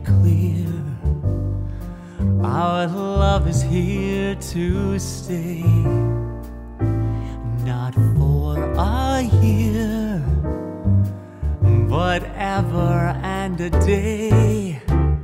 clear. Our love is here to stay, not for a year, but ever and a day.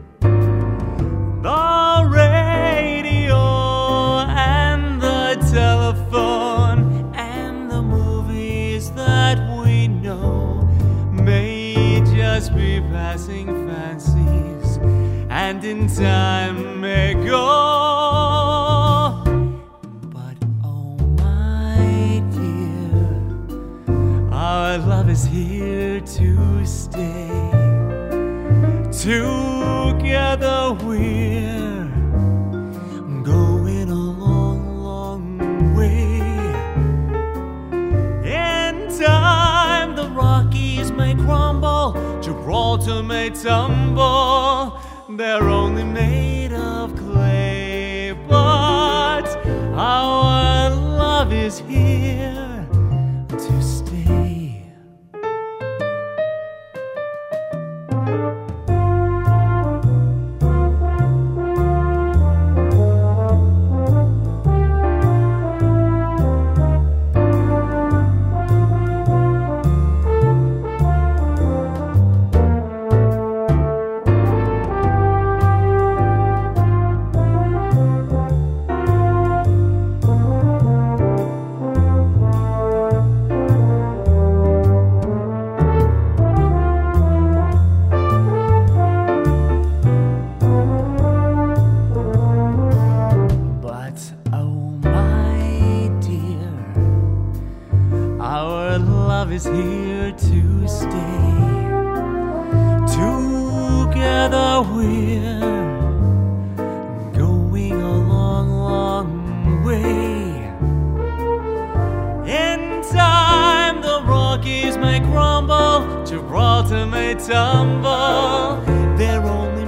The radio and the telephone and the movies that we know may just be passing fancies, and in time may go. But oh my dear, our love is here to stay. Together we're going a long, long way. In time the Rockies may crumble, Gibraltar may tumble, they're only made of clay, but our love is here to stay. Our love is here to stay. Together we're going a long, long way. In time the Rockies may crumble, Gibraltar may tumble, they're only